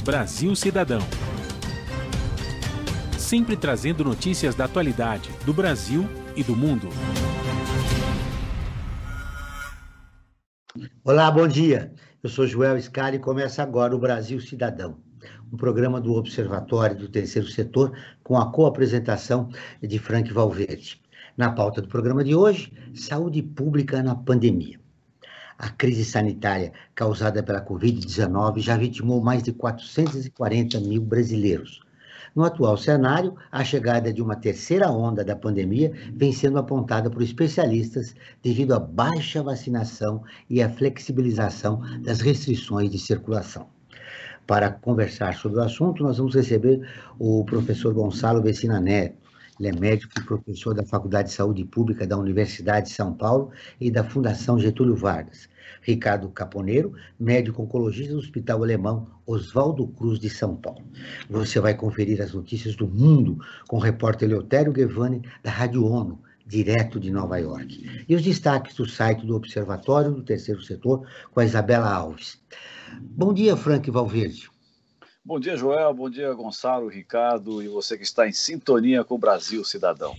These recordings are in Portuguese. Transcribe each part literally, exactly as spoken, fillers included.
Brasil Cidadão. Sempre trazendo notícias da atualidade, do Brasil e do mundo. Olá, bom dia. Eu sou Joel Scali e começa agora o Brasil Cidadão, um programa do Observatório do Terceiro Setor com a co-apresentação de Frank Valverde. Na pauta do programa de hoje, saúde pública na pandemia. A crise sanitária causada pela covid dezenove já vitimou mais de quatrocentos e quarenta mil brasileiros. No atual cenário, a chegada de uma terceira onda da pandemia vem sendo apontada por especialistas devido à baixa vacinação e à flexibilização das restrições de circulação. Para conversar sobre o assunto, nós vamos receber o professor Gonçalo Vecina Neto. Ele é médico e professor da Faculdade de Saúde Pública da Universidade de São Paulo e da Fundação Getúlio Vargas. Ricardo Caponeiro, médico oncologista do Hospital Alemão Oswaldo Cruz de São Paulo. Você vai conferir as notícias do mundo com o repórter Eleutério Guevani, da Rádio ONU, direto de Nova York. E os destaques do site do Observatório do Terceiro Setor com a Isabela Alves. Bom dia, Frank Valverde. Bom dia, Joel. Bom dia, Gonçalo, Ricardo e você que está em sintonia com o Brasil Cidadão.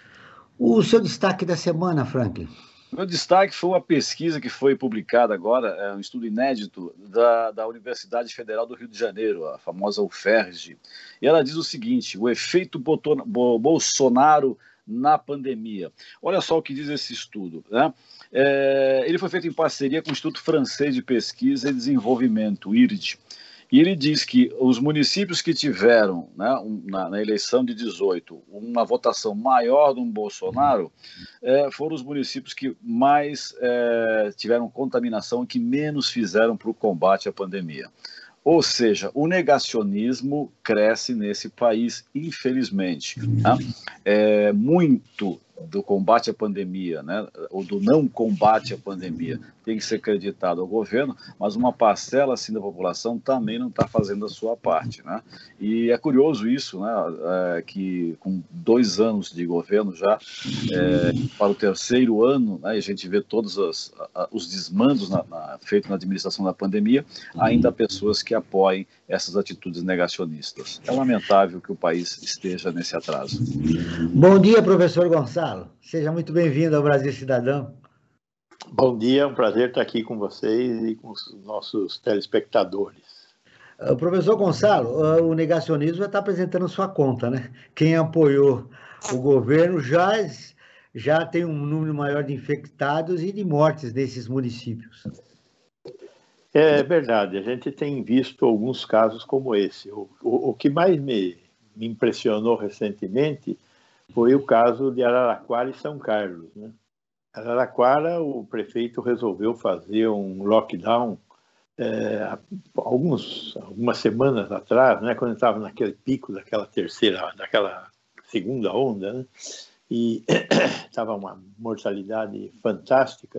O seu destaque da semana, Frank? Meu destaque foi uma pesquisa que foi publicada agora, é um estudo inédito da, da Universidade Federal do Rio de Janeiro, a famosa U F R J. E ela diz o seguinte: o efeito Bolsonaro na pandemia. Olha só o que diz esse estudo, né? É, ele foi feito em parceria com o Instituto Francês de Pesquisa e Desenvolvimento, o I R D. E ele diz que os municípios que tiveram, né, um, na, na eleição de dezoito, uma votação maior do Bolsonaro, é, foram os municípios que mais é, tiveram contaminação e que menos fizeram para o combate à pandemia. Ou seja, o negacionismo cresce nesse país, infelizmente. Né? É, muito do combate à pandemia, né, ou do não combate à pandemia, tem que ser acreditado ao governo, mas uma parcela assim da população também não está fazendo a sua parte, né? E é curioso isso, né, é, que com dois anos de governo já, é, para o terceiro ano, né, a gente vê todos os, os desmandos na, na, feitos na administração da pandemia, ainda há pessoas que apoiem essas atitudes negacionistas. É lamentável que o país esteja nesse atraso. Bom dia, professor Gonçalo. Seja muito bem-vindo ao Brasil Cidadão. Bom dia, é um prazer estar aqui com vocês e com os nossos telespectadores. Uh, professor Gonçalo, uh, o negacionismo já está apresentando sua conta, né? Quem apoiou o governo já, já tem um número maior de infectados e de mortes nesses municípios. É verdade, a gente tem visto alguns casos como esse. O, o, o que mais me, me impressionou recentemente foi o caso de Araraquara e São Carlos, né? Araraquara, o prefeito resolveu fazer um lockdown é, alguns, algumas semanas atrás, né, quando estava naquele pico daquela terceira, daquela segunda onda, né, e estava uma mortalidade fantástica.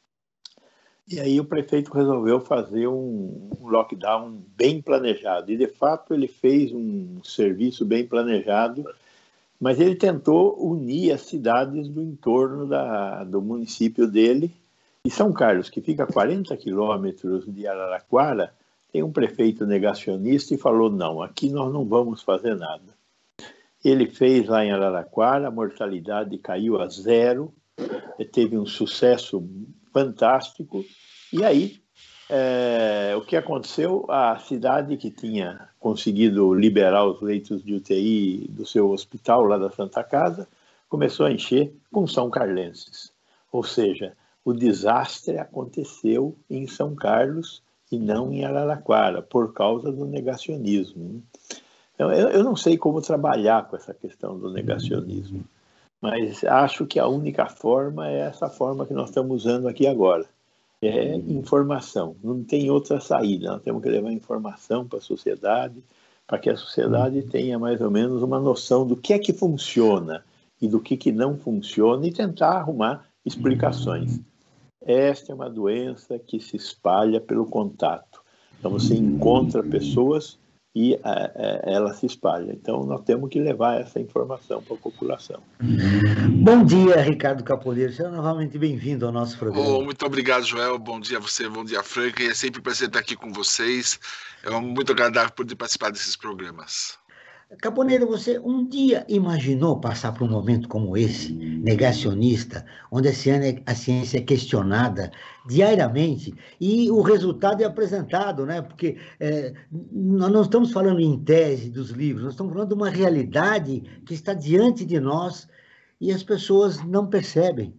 E aí o prefeito resolveu fazer um, um lockdown bem planejado. E, de fato, ele fez um serviço bem planejado, mas ele tentou unir as cidades do entorno da, do município dele. E São Carlos, que fica a quarenta quilômetros de Araraquara, tem um prefeito negacionista e falou, não, aqui nós não vamos fazer nada. Ele fez lá em Araraquara, a mortalidade caiu a zero, teve um sucesso fantástico. E aí, é, o que aconteceu? A cidade que tinha conseguido liberar os leitos de U T I do seu hospital lá da Santa Casa começou a encher com são carlenses. Ou seja, o desastre aconteceu em São Carlos e não em Araraquara, por causa do negacionismo. Então, eu, eu não sei como trabalhar com essa questão do negacionismo, mas acho que a única forma é essa forma que nós estamos usando aqui agora. É informação, não tem outra saída. Nós temos que levar informação para a sociedade, para que a sociedade tenha mais ou menos uma noção do que é que funciona e do que, que não funciona e tentar arrumar explicações. Esta é uma doença que se espalha pelo contato. Então você encontra pessoas e a, a, ela se espalha. Então, nós temos que levar essa informação para a população. Bom dia, Ricardo Caponeiro. Seja novamente bem-vindo ao nosso programa. Oh, muito obrigado, Joel. Bom dia a você, bom dia, Frank. É sempre um prazer estar aqui com vocês. É muito agradável poder participar desses programas. Caponeiro, você um dia imaginou passar por um momento como esse, negacionista, onde a ciência, a ciência é questionada diariamente e o resultado é apresentado, né? Porque é, nós não estamos falando em tese dos livros, nós estamos falando de uma realidade que está diante de nós e as pessoas não percebem.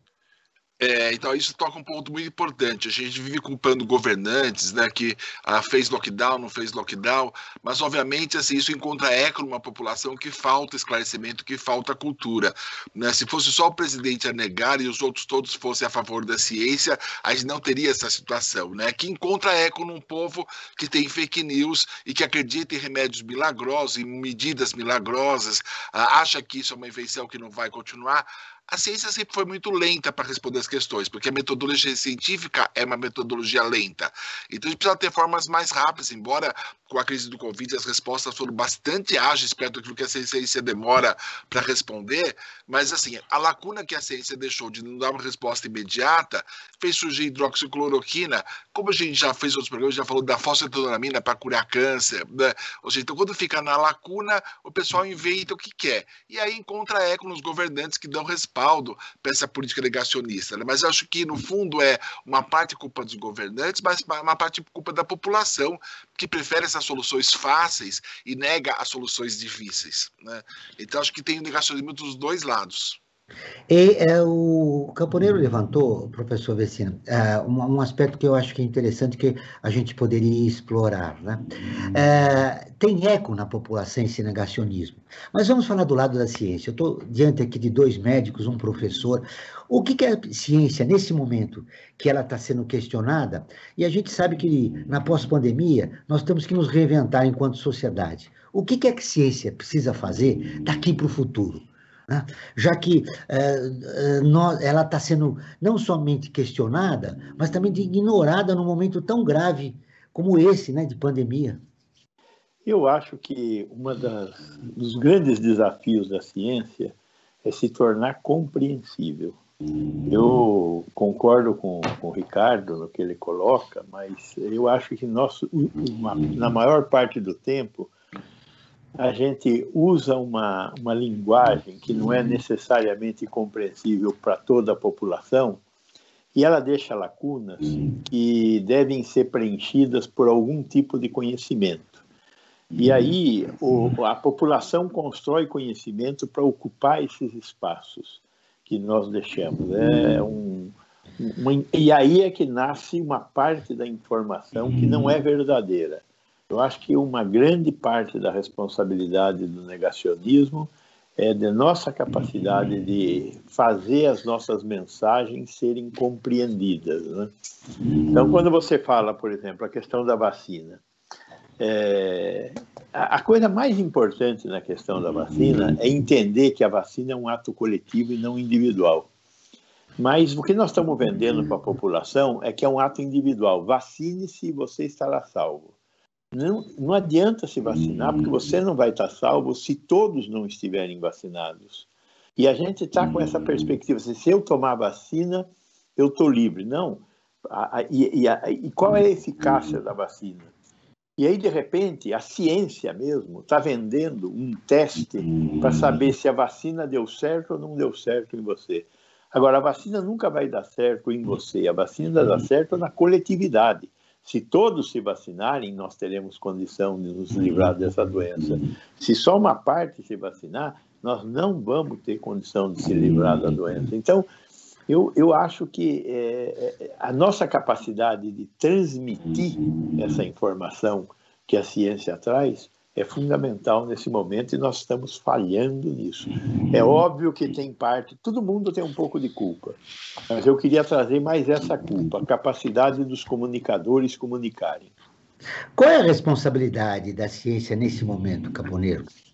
É, então isso toca um ponto muito importante. A gente vive culpando governantes, né, que ah, fez lockdown, não fez lockdown, mas obviamente assim, isso encontra eco numa população que falta esclarecimento, que falta cultura, né? Se fosse só o presidente a negar e os outros todos fossem a favor da ciência, a gente não teria essa situação, né? Que encontra eco num povo que tem fake news e que acredita em remédios milagrosos, em medidas milagrosas, ah, acha que isso é uma invenção que não vai continuar. A ciência sempre foi muito lenta para responder as questões, porque a metodologia científica é uma metodologia lenta. Então a gente precisa ter formas mais rápidas, embora com a crise do Covid as respostas foram bastante ágeis perto daquilo que a ciência demora para responder, mas assim, a lacuna que a ciência deixou de não dar uma resposta imediata fez surgir hidroxicloroquina, como a gente já fez outros programas, já falou da fosfetidonamina para curar câncer, né? Ou seja, então quando fica na lacuna, o pessoal inventa o que quer, e aí encontra eco nos governantes que dão respaldo para essa política negacionista, né? Mas eu acho que no fundo é uma parte culpa dos governantes, mas uma parte culpa da população, que prefere essas soluções fáceis e nega as soluções difíceis, né? Então acho que tem o negacionismo dos dois lados. E é, o Caponeiro levantou, professor Vecina, é, um, um aspecto que eu acho que é interessante que a gente poderia explorar, né? É, tem eco na população esse negacionismo, mas vamos falar do lado da ciência. Eu estou diante aqui de dois médicos, um professor. O que, que é a ciência nesse momento que ela está sendo questionada? E a gente sabe que na pós-pandemia nós temos que nos reinventar enquanto sociedade. O que, que é que a ciência precisa fazer daqui para o futuro? Né? Já que é, nós, ela está sendo não somente questionada, mas também ignorada num momento tão grave como esse, né, de pandemia. Eu acho que um dos grandes desafios da ciência é se tornar compreensível. Eu concordo com, com o Ricardo no que ele coloca, mas eu acho que nosso, uma, na maior parte do tempo a gente usa uma, uma linguagem que não é necessariamente compreensível para toda a população e ela deixa lacunas que devem ser preenchidas por algum tipo de conhecimento. E aí o, a população constrói conhecimento para ocupar esses espaços que nós deixamos. É um, uma, e aí é que nasce uma parte da informação que não é verdadeira. Eu acho que uma grande parte da responsabilidade do negacionismo é de nossa capacidade de fazer as nossas mensagens serem compreendidas, né? Então, quando você fala, por exemplo, a questão da vacina, é, a, a coisa mais importante na questão da vacina é entender que a vacina é um ato coletivo e não individual. Mas o que nós estamos vendendo para a população é que é um ato individual. Vacine-se e você estará salvo. Não, não adianta se vacinar, porque você não vai estar salvo se todos não estiverem vacinados. E a gente está com essa perspectiva, se eu tomar vacina, eu estou livre. Não. A, a, e, a, e qual é a eficácia da vacina? E aí, de repente, a ciência mesmo está vendendo um teste para saber se a vacina deu certo ou não deu certo em você. Agora, a vacina nunca vai dar certo em você, a vacina dá certo na coletividade. Se todos se vacinarem, nós teremos condição de nos livrar dessa doença. Se só uma parte se vacinar, nós não vamos ter condição de se livrar da doença. Então, eu, eu acho que é, a nossa capacidade de transmitir essa informação que a ciência traz é fundamental nesse momento e nós estamos falhando nisso. É óbvio que tem parte, todo mundo tem um pouco de culpa, mas eu queria trazer mais essa culpa, a capacidade dos comunicadores comunicarem. Qual é a responsabilidade da ciência nesse momento, Caponeiro?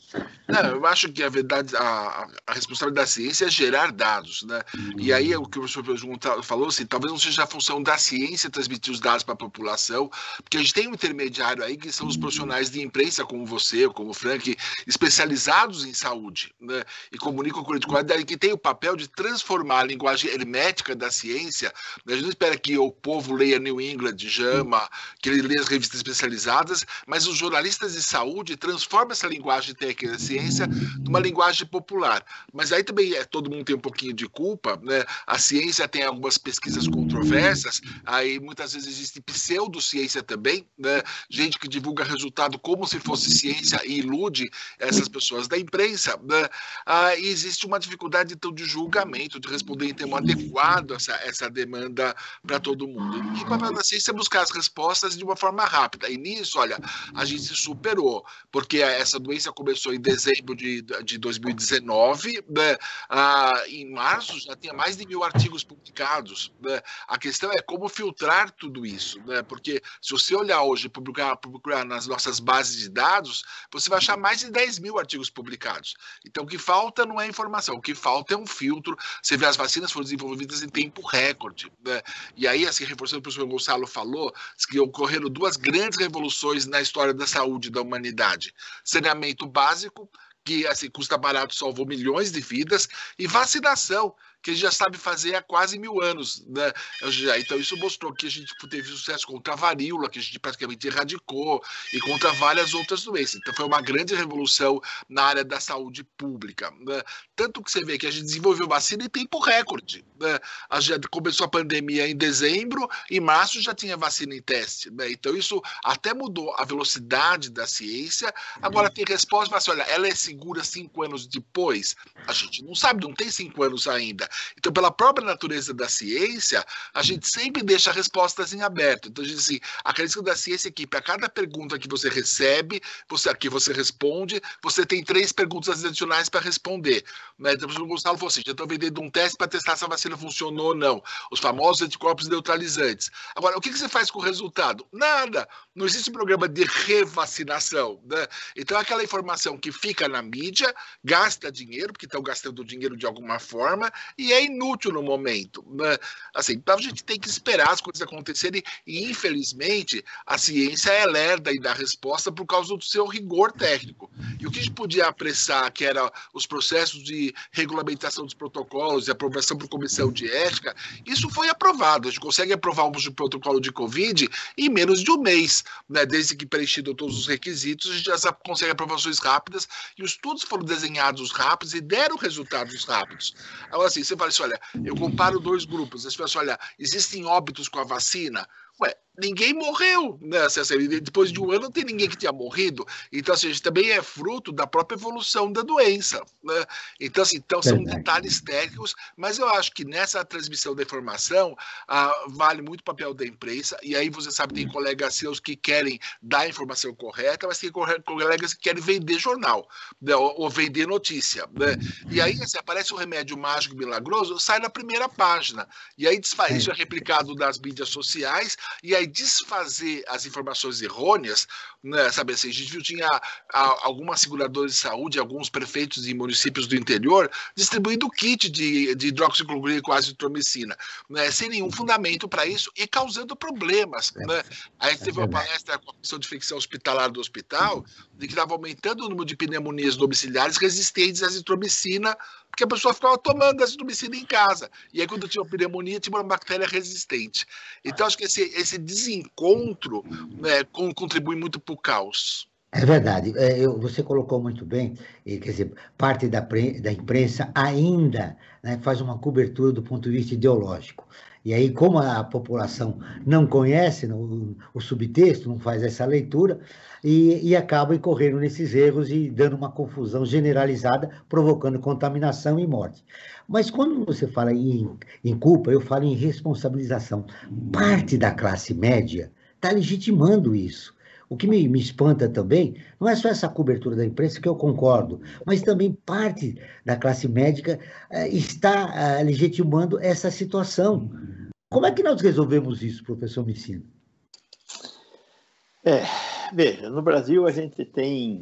Não, eu acho que a verdade, a, a responsabilidade da ciência é gerar dados, né? E aí o que o professor Pergunta falou, assim, talvez não seja a função da ciência transmitir os dados para a população, porque a gente tem um intermediário aí que são os profissionais de imprensa, como você, como o Frank, especializados em saúde, né? E comunicam com a qualidade, que tem o papel de transformar a linguagem hermética da ciência. A gente não espera que o povo leia New England, JAMA, que ele leia as revistas especializadas, mas os jornalistas de saúde transformam essa linguagem técnica da ciência numa linguagem popular. Mas aí também é, todo mundo tem um pouquinho de culpa, né? A ciência tem algumas pesquisas controversas, aí muitas vezes existe pseudociência também, né? Gente que divulga resultado como se fosse ciência e ilude essas pessoas da imprensa, né? Ah, e existe uma dificuldade então de julgamento, de responder em termo adequado essa, essa demanda para todo mundo. E o papel da ciência é buscar as respostas de uma forma rápida. E nisso, olha, a gente se superou, porque essa doença começou em dezembro de, de dois mil e dezenove, né? Ah, em março já tinha mais de mil artigos publicados, né? A questão é como filtrar tudo isso, né? Porque se você olhar hoje, publicar, publicar nas nossas bases de dados, você vai achar mais de dez mil artigos publicados. Então o que falta não é informação, o que falta é um filtro. Você vê, as vacinas foram desenvolvidas em tempo recorde, né? E aí, assim, reforçando o que o professor Gonçalo falou, que ocorreram duas grandes revoluções na história da saúde da humanidade: saneamento básico, que assim, custa barato, salvou milhões de vidas, e vacinação, que a gente já sabe fazer há quase mil anos, né? Então isso mostrou que a gente teve sucesso contra a varíola, que a gente praticamente erradicou, e contra várias outras doenças. Então foi uma grande revolução na área da saúde pública, né? Tanto que você vê que a gente desenvolveu vacina em tempo recorde, né? A gente começou a pandemia em dezembro, em março já tinha vacina em teste, né? Então isso até mudou a velocidade da ciência. Agora tem resposta, mas olha, ela é segura cinco anos depois? A gente não sabe, não tem cinco anos ainda. Então, pela própria natureza da ciência, a gente sempre deixa respostas em aberto. Então, a gente assim, a característica da ciência é que para cada pergunta que você recebe, você, que você responde, você tem três perguntas adicionais para responder, né? Então, o professor Gonçalo falou assim, já estou vendendo um teste para testar se a vacina funcionou ou não. Os famosos anticorpos neutralizantes. Agora, o que, que você faz com o resultado? Nada. Não existe um programa de revacinação, né? Então, aquela informação que fica na mídia, gasta dinheiro, porque estão gastando dinheiro de alguma forma, e é inútil no momento, né? Assim, então a gente tem que esperar as coisas acontecerem, e infelizmente a ciência é lerda e dá resposta por causa do seu rigor técnico. E o que a gente podia apressar, que era os processos de regulamentação dos protocolos e aprovação por comissão de ética, isso foi aprovado. A gente consegue aprovar um protocolo de Covid em menos de um mês, né? Desde que preenchido todos os requisitos, a gente já consegue aprovações rápidas, e os estudos foram desenhados rápidos e deram resultados rápidos. Agora, assim, você fala assim, olha, eu comparo dois grupos, as pessoas, olha, existem óbitos com a vacina? Ué, ninguém morreu, né? Assim, depois de um ano não tem ninguém que tenha morrido. Então, assim, a gente também é fruto da própria evolução da doença, né? Então, assim, então são Verdade. detalhes técnicos, mas eu acho que nessa transmissão da informação ah, vale muito o papel da imprensa, e aí você sabe, tem colegas seus que querem dar a informação correta, mas tem colegas que querem vender jornal, né? ou, ou vender notícia, né? E aí, assim, aparece um remédio mágico milagroso, sai na primeira página, e aí desfaz, isso é replicado nas mídias sociais, e aí desfazer as informações errôneas, né, sabe assim, a gente viu, tinha a, algumas seguradoras de saúde, alguns prefeitos de municípios do interior, distribuindo kit de, de hidroxicloroquina com azitromicina, né, sem nenhum fundamento para isso e causando problemas, né? Aí teve uma palestra com a Comissão de Infecção Hospitalar do hospital, de que estava aumentando o número de pneumonias domiciliares resistentes à azitromicina, porque a pessoa ficava tomando azitromicina em casa. E aí, quando tinha uma pneumonia, tinha uma bactéria resistente. Então, acho que esse, esse desencontro, né, contribui muito para o caos. É verdade. É, eu, você colocou muito bem, e, quer dizer, parte da, da imprensa ainda, né, faz uma cobertura do ponto de vista ideológico. E aí, como a população não conhece no, o subtexto, não faz essa leitura, e, e acaba incorrendo nesses erros e dando uma confusão generalizada, provocando contaminação e morte. Mas quando você fala em, em culpa, eu falo em responsabilização. Parte da classe média está legitimando isso. O que me, me espanta também, não é só essa cobertura da imprensa, que eu concordo, mas também parte da classe médica eh, está eh, legitimando essa situação. Como é que nós resolvemos isso, professor Micino? É, veja, no Brasil a gente tem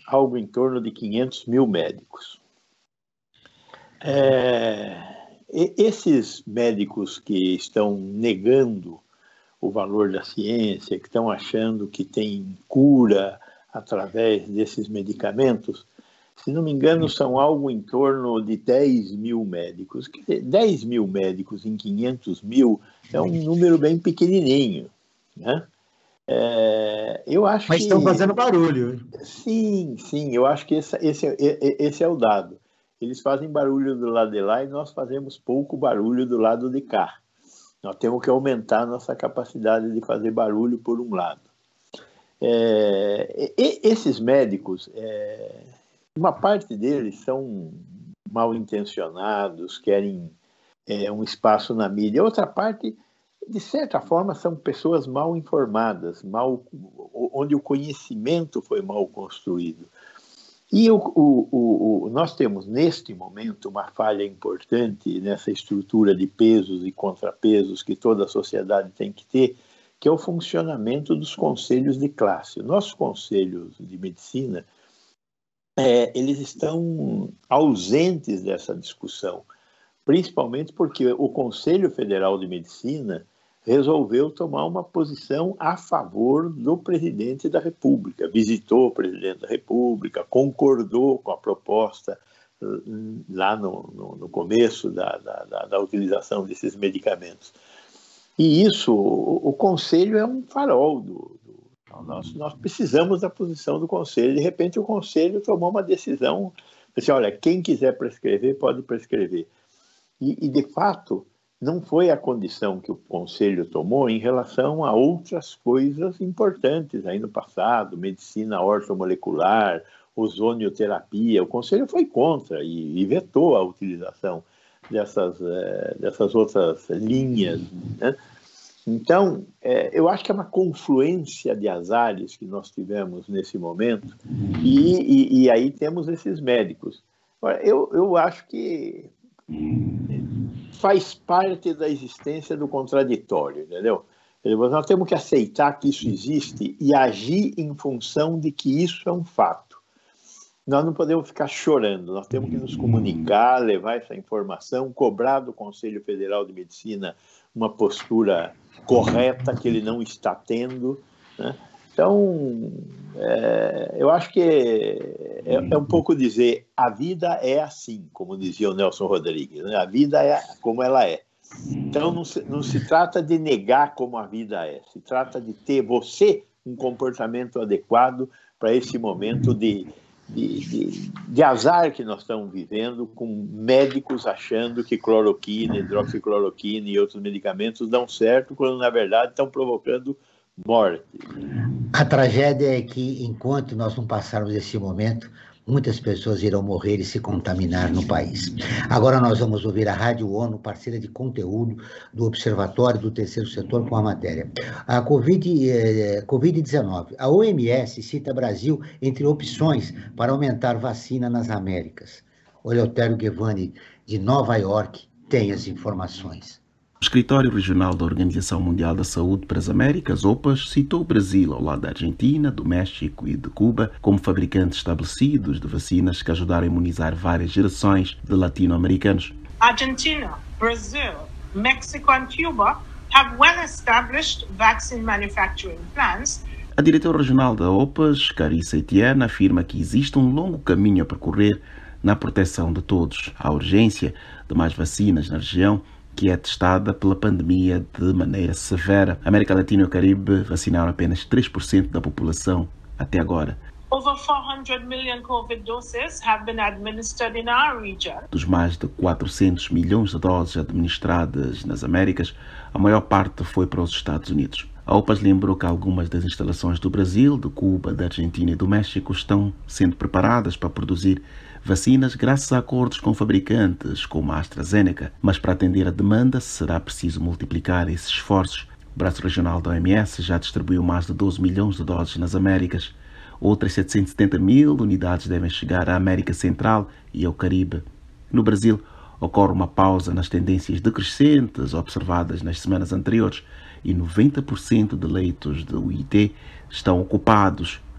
algo em torno de quinhentos mil médicos. É, esses médicos que estão negando o valor da ciência, que estão achando que tem cura através desses medicamentos, se não me engano, são algo em torno de dez mil médicos. Quer dizer, dez mil médicos em quinhentos mil é um número bem pequenininho, né? É, eu acho Mas que... estão fazendo barulho. Sim, sim, eu acho que esse, esse, esse é o dado. Eles fazem barulho do lado de lá e nós fazemos pouco barulho do lado de cá. Nós temos que aumentar a nossa capacidade de fazer barulho por um lado. É, e, esses médicos, é, uma parte deles são mal intencionados, querem é, um espaço na mídia. Outra parte, de certa forma, são pessoas mal informadas, mal, onde o conhecimento foi mal construído. E o, o, o, nós temos, neste momento, uma falha importante nessa estrutura de pesos e contrapesos que toda a sociedade tem que ter, que é o funcionamento dos conselhos de classe. Nossos conselhos de medicina, é, eles estão ausentes dessa discussão, principalmente porque o Conselho Federal de Medicina resolveu tomar uma posição a favor do presidente da República, visitou o presidente da República, concordou com a proposta lá no, no, no começo da, da, da utilização desses medicamentos. E isso, o, o Conselho é um farol. Do, do, nós, nós precisamos da posição do Conselho. De repente, o Conselho tomou uma decisão, disse, olha, quem quiser prescrever, pode prescrever. E, e de fato, não foi a condição que o Conselho tomou em relação a outras coisas importantes aí no passado, medicina ortomolecular, ozonioterapia. O Conselho foi contra e, e vetou a utilização dessas, é, dessas outras linhas, né? Então, é, eu acho que é uma confluência de azares que nós tivemos nesse momento e, e, e aí temos esses médicos. Agora, eu, eu acho que faz parte da existência do contraditório, entendeu? Nós temos que aceitar que isso existe e agir em função de que isso é um fato. Nós não podemos ficar chorando, nós temos que nos comunicar, levar essa informação, cobrar do Conselho Federal de Medicina uma postura correta que ele não está tendo, né? Então, é, eu acho que é, é um pouco dizer, a vida é assim, como dizia o Nelson Rodrigues, né? A vida é como ela é. Então, não se, não se trata de negar como a vida é, se trata de ter você um comportamento adequado para esse momento de, de, de, de azar que nós estamos vivendo, com médicos achando que cloroquina, hidroxicloroquina e outros medicamentos dão certo, quando, na verdade, estão provocando morte. A tragédia é que, enquanto nós não passarmos esse momento, muitas pessoas irão morrer e se contaminar no país. Agora nós vamos ouvir a Rádio ONU, parceira de conteúdo do Observatório do Terceiro Setor, com a matéria. A Covid, eh, covid dezenove. A O M S cita Brasil entre opções para aumentar vacina nas Américas. O Eleutério Guevani, de Nova York, tem as informações. O Escritório Regional da Organização Mundial da Saúde para as Américas, O P A S, citou o Brasil ao lado da Argentina, do México e de Cuba como fabricantes estabelecidos de vacinas que ajudaram a imunizar várias gerações de latino-americanos. Argentina, Brazil, Mexico and Cuba have well-established vaccine manufacturing plants. A diretora regional da O P A S, Carissa Etienne, afirma que existe um longo caminho a percorrer na proteção de todos. Há urgência de mais vacinas na região, que é testada pela pandemia de maneira severa. A América Latina e o Caribe vacinaram apenas três por cento da população até agora. Over four hundred million COVID doses have been administered in our region. Dos mais de quatrocentos milhões de doses administradas nas Américas, a maior parte foi para os Estados Unidos. A O P A S lembrou que algumas das instalações do Brasil, de Cuba, da Argentina e do México estão sendo preparadas para produzir vacinas graças a acordos com fabricantes como a AstraZeneca, mas para atender a demanda será preciso multiplicar esses esforços. O braço regional da O M S já distribuiu mais de doze milhões de doses nas Américas. Outras setecentas e setenta mil unidades devem chegar à América Central e ao Caribe. No Brasil, ocorre uma pausa nas tendências decrescentes observadas nas semanas anteriores e noventa por cento de leitos de U I T estão ocupados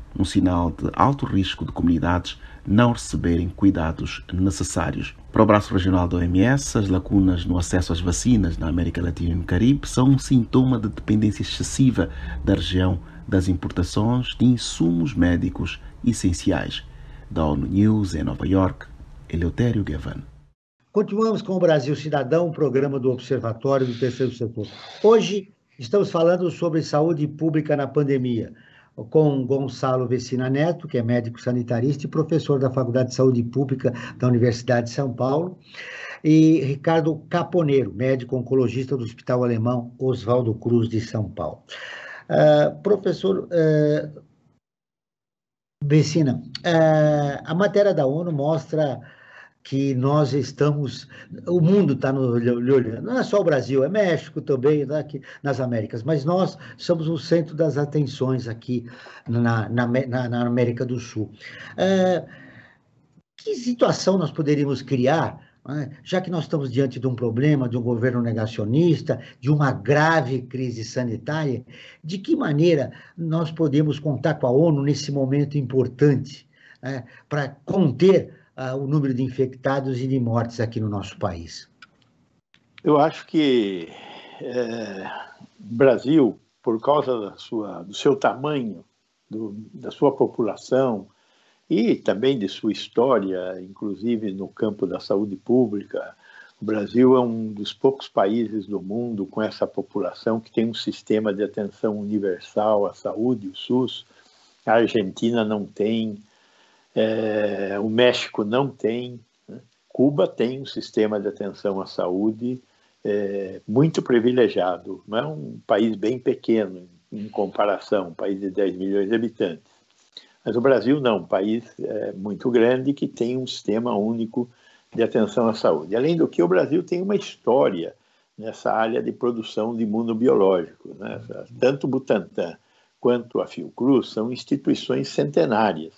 um sinal de alto risco de comunidades não receberem cuidados necessários. Para o braço regional da O M S, as lacunas no acesso às vacinas na América Latina e no Caribe são um sintoma de dependência excessiva da região das importações de insumos médicos essenciais. Da ONU News, em Nova York, Eleutério Gavan. Continuamos com o Brasil Cidadão, um programa do Observatório do Terceiro Setor. Hoje estamos falando sobre saúde pública na pandemia, com Gonçalo Vecina Neto, que é médico sanitarista e professor da Faculdade de Saúde Pública da Universidade de São Paulo, e Ricardo Caponeiro, médico oncologista do Hospital Alemão Oswaldo Cruz de São Paulo. Uh, professor uh, Vecina, uh, a matéria da ONU mostra que nós estamos, o mundo está olhando, não é só o Brasil, é México também, né, aqui nas Américas, mas nós somos o centro das atenções aqui na, na, na América do Sul. É, que situação nós poderíamos criar, né, já que nós estamos diante de um problema, de um governo negacionista, de uma grave crise sanitária, de que maneira nós podemos contar com a ONU nesse momento importante, né, para conter Uh, o número de infectados e de mortes aqui no nosso país? Eu acho que é, o Brasil, por causa da sua, do seu tamanho, do, da sua população e também de sua história, inclusive no campo da saúde pública, o Brasil é um dos poucos países do mundo com essa população que tem um sistema de atenção universal à saúde, o SUS. A Argentina não tem. É, o México não tem, né? Cuba tem um sistema de atenção à saúde é, muito privilegiado, não é um país bem pequeno em comparação, um país de dez milhões de habitantes. Mas o Brasil não, um país é, muito grande que tem um sistema único de atenção à saúde. Além do que, o Brasil tem uma história nessa área de produção de imunobiológicos, né? Tanto o Butantan quanto a Fiocruz são instituições centenárias.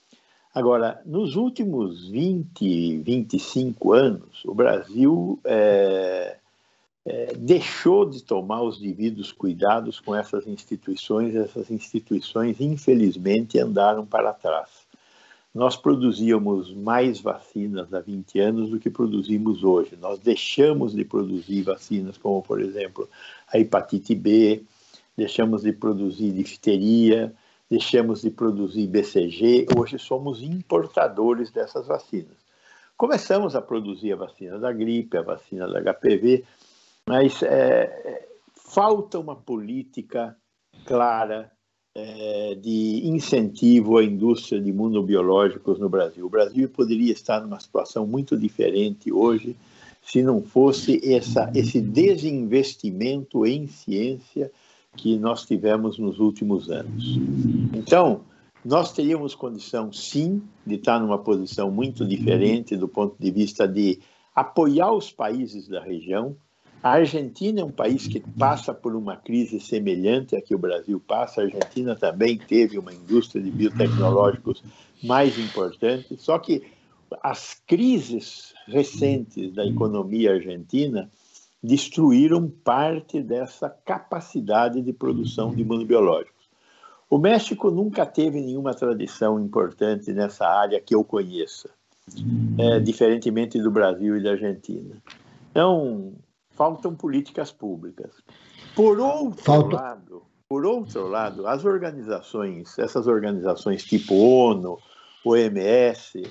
Agora, nos últimos vinte, vinte e cinco anos, o Brasil é, é, deixou de tomar os devidos cuidados com essas instituições. Essas instituições, infelizmente, andaram para trás. Nós produzíamos mais vacinas há vinte anos do que produzimos hoje. Nós deixamos de produzir vacinas como, por exemplo, a hepatite B, deixamos de produzir difteria, deixamos de produzir B C G, hoje somos importadores dessas vacinas. Começamos a produzir a vacina da gripe, a vacina da H P V, mas é, falta uma política clara é, de incentivo à indústria de imunobiológicos no Brasil. O Brasil poderia estar numa situação muito diferente hoje se não fosse essa, esse desinvestimento em ciência que nós tivemos nos últimos anos. Então, nós teríamos condição, sim, de estar numa posição muito diferente do ponto de vista de apoiar os países da região. A Argentina é um país que passa por uma crise semelhante à que o Brasil passa. A Argentina também teve uma indústria de biotecnológicos mais importante, só que as crises recentes da economia argentina destruíram parte dessa capacidade de produção de imunobiológicos. O México nunca teve nenhuma tradição importante nessa área que eu conheça, é, diferentemente do Brasil e da Argentina. Então, faltam políticas públicas. Por outro Falta... lado, por outro lado, as organizações, essas organizações tipo ONU, O M S,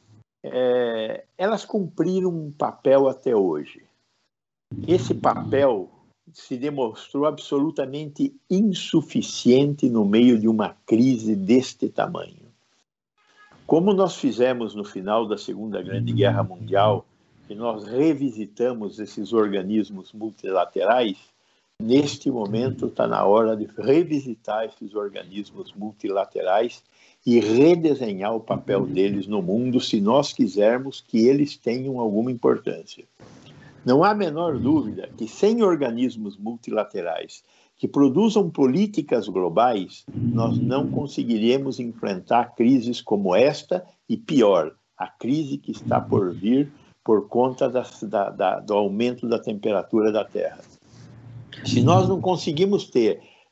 é, elas cumpriram um papel até hoje. Esse papel se demonstrou absolutamente insuficiente no meio de uma crise deste tamanho. Como nós fizemos no final da Segunda Grande Guerra Mundial, que nós revisitamos esses organismos multilaterais, neste momento está na hora de revisitar esses organismos multilaterais e redesenhar o papel deles no mundo, se nós quisermos que eles tenham alguma importância. Não há a menor dúvida que sem organismos multilaterais que produzam políticas globais, nós não conseguiremos enfrentar crises como esta e, pior, a crise que está por vir por conta da, da, da, do aumento da temperatura da Terra. Se nós não conseguimos ter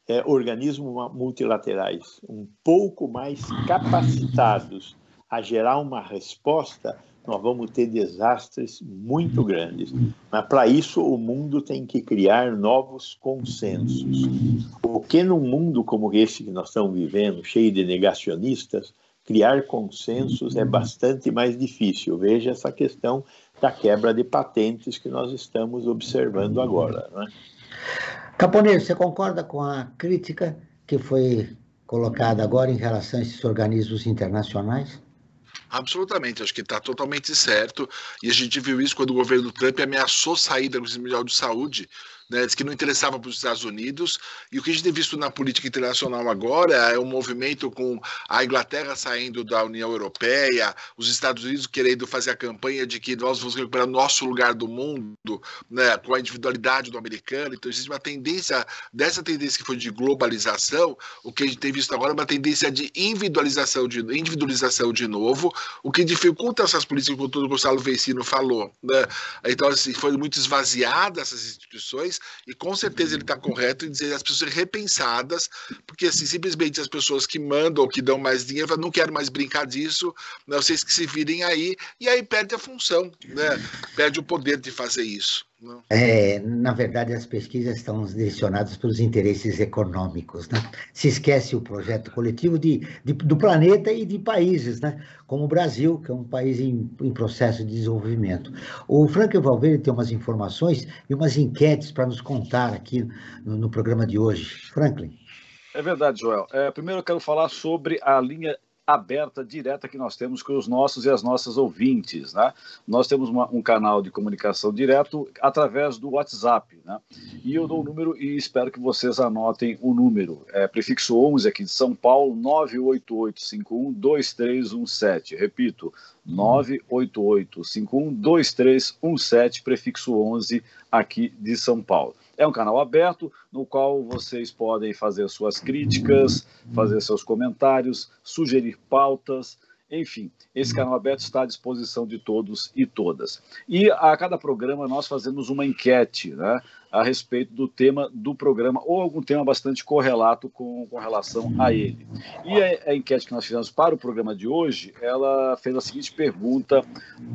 é, organismos multilaterais um pouco mais capacitados a gerar uma resposta, nós vamos ter desastres muito grandes. Mas, para isso, o mundo tem que criar novos consensos. Porque num mundo como esse que nós estamos vivendo, cheio de negacionistas, criar consensos é bastante mais difícil. Veja essa questão da quebra de patentes que nós estamos observando agora, né? Caponeiro, você concorda com a crítica que foi colocada agora em relação a esses organismos internacionais? Absolutamente, acho que está totalmente certo, e a gente viu isso quando o governo Trump ameaçou sair da Organização Mundial de Saúde, né, disse que não interessava para os Estados Unidos, e o que a gente tem visto na política internacional agora é um movimento com a Inglaterra saindo da União Europeia, os Estados Unidos querendo fazer a campanha de que nós vamos recuperar nosso lugar do mundo, né, com a individualidade do americano. Então existe uma tendência, dessa tendência que foi de globalização, o que a gente tem visto agora é uma tendência de individualização de, individualização de novo, o que dificulta essas políticas, como o Gonçalo Vecino falou, né? Então assim, foram muito esvaziadas essas instituições, e com certeza ele está correto em dizer as pessoas repensadas, porque assim, simplesmente as pessoas que mandam ou que dão mais dinheiro falam, não quero mais brincar disso, não, vocês que se virem aí, e aí perde a função, né? Perde o poder de fazer isso. É, na verdade, as pesquisas estão direcionadas pelos interesses econômicos, né? Se esquece o projeto coletivo de, de, do planeta e de países, né? Como o Brasil, que é um país em, em processo de desenvolvimento. O Franklin Valverde tem umas informações e umas enquetes para nos contar aqui no, no programa de hoje. Franklin. É verdade, Joel. É, primeiro eu quero falar sobre a linha aberta, direta que nós temos com os nossos e as nossas ouvintes, né? Nós temos uma, um canal de comunicação direto através do WhatsApp, né? E eu dou o número e espero que vocês anotem o número. É prefixo onze aqui de São Paulo, nove oito oito cinco um dois três um sete. Repito, nove oito oito cinco um dois três um sete, prefixo onze aqui de São Paulo. É um canal aberto no qual vocês podem fazer suas críticas, fazer seus comentários, sugerir pautas, enfim, esse canal aberto está à disposição de todos e todas. E a cada programa nós fazemos uma enquete, né, a respeito do tema do programa, ou algum tema bastante correlato com, com relação a ele. E a, a enquete que nós fizemos para o programa de hoje, ela fez a seguinte pergunta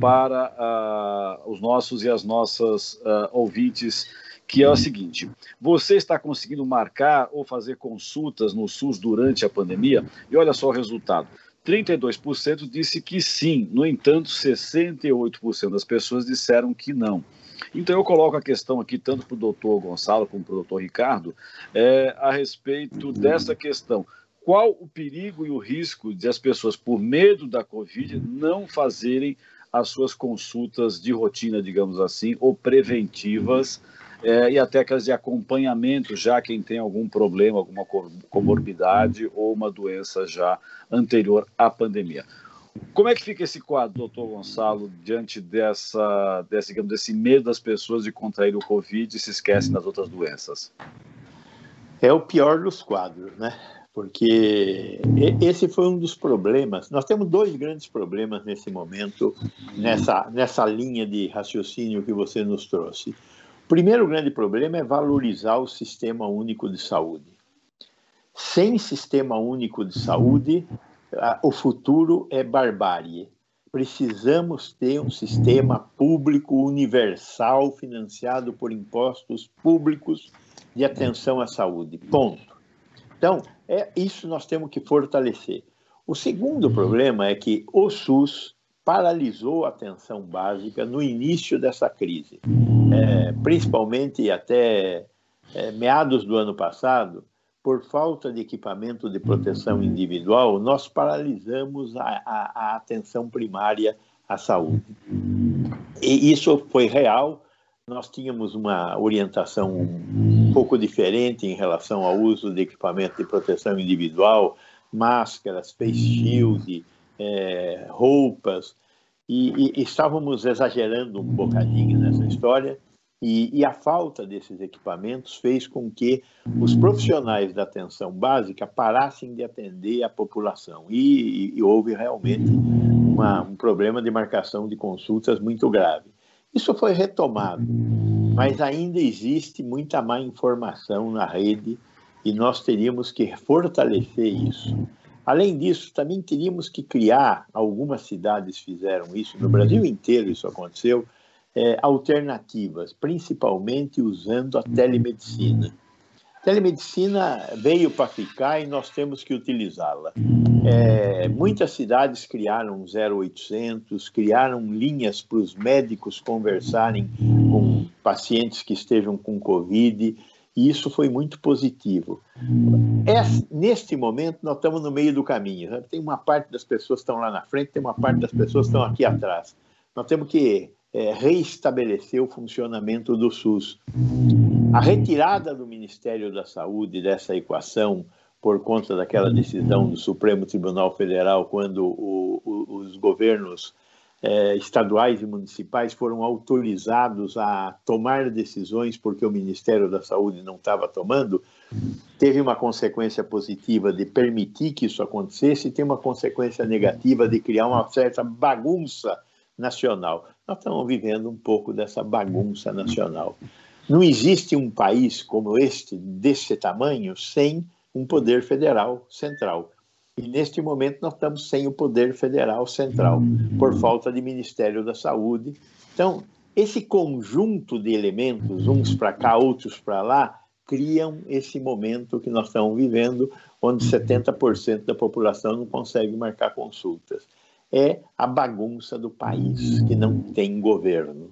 para uh, os nossos e as nossas uh, ouvintes, que é o seguinte: você está conseguindo marcar ou fazer consultas no SUS durante a pandemia? E olha só o resultado. trinta e dois por cento disse que sim, no entanto, sessenta e oito por cento das pessoas disseram que não. Então eu coloco a questão aqui, tanto para o doutor Gonçalo como para o doutor Ricardo, é, a respeito dessa questão. Qual o perigo e o risco de as pessoas, por medo da Covid, não fazerem as suas consultas de rotina, digamos assim, ou preventivas, É, e até aquelas de acompanhamento, já quem tem algum problema, alguma comorbidade ou uma doença já anterior à pandemia. Como é que fica esse quadro, doutor Gonçalo, diante dessa, dessa, digamos, desse medo das pessoas de contrair o Covid e se esquecem das outras doenças? É o pior dos quadros, né? Porque esse foi um dos problemas. Nós temos dois grandes problemas nesse momento, nessa, nessa linha de raciocínio que você nos trouxe. O primeiro grande problema é valorizar o Sistema Único de Saúde. Sem Sistema Único de Saúde, o futuro é barbárie. Precisamos ter um sistema público universal, financiado por impostos públicos, de atenção à saúde. Ponto. Então, é isso nós temos que fortalecer. O segundo problema é que o SUS paralisou a atenção básica no início dessa crise. É, principalmente até é, meados do ano passado, por falta de equipamento de proteção individual, nós paralisamos a, a, a atenção primária à saúde. E isso foi real. Nós tínhamos uma orientação um pouco diferente em relação ao uso de equipamento de proteção individual, máscaras, face shield, é, roupas, e, e estávamos exagerando um bocadinho nessa história, e, e a falta desses equipamentos fez com que os profissionais da atenção básica parassem de atender a população, e, e, e houve realmente uma, um problema de marcação de consultas muito grave. Isso foi retomado, mas ainda existe muita má informação na rede e nós teríamos que fortalecer isso. Além disso, também teríamos que criar, algumas cidades fizeram isso, no Brasil inteiro isso aconteceu, é, alternativas, principalmente usando a telemedicina. A telemedicina veio para ficar e nós temos que utilizá-la. É, muitas cidades criaram zero oitocentos, criaram linhas para os médicos conversarem com pacientes que estejam com Covid, e isso foi muito positivo. É, neste momento, nós estamos no meio do caminho. Sabe? Tem uma parte das pessoas que estão lá na frente, tem uma parte das pessoas que estão aqui atrás. Nós temos que é, reestabelecer o funcionamento do SUS. A retirada do Ministério da Saúde dessa equação, por conta daquela decisão do Supremo Tribunal Federal, quando o, o, os governos eh, estaduais e municipais foram autorizados a tomar decisões porque o Ministério da Saúde não estava tomando, teve uma consequência positiva de permitir que isso acontecesse e tem uma consequência negativa de criar uma certa bagunça nacional. Nós estamos vivendo um pouco dessa bagunça nacional. Não existe um país como este, desse tamanho, sem um poder federal central. E, neste momento, nós estamos sem o poder federal central, por falta de Ministério da Saúde. Então, esse conjunto de elementos, uns para cá, outros para lá, criam esse momento que nós estamos vivendo, onde setenta por cento da população não consegue marcar consultas. É a bagunça do país, que não tem governo.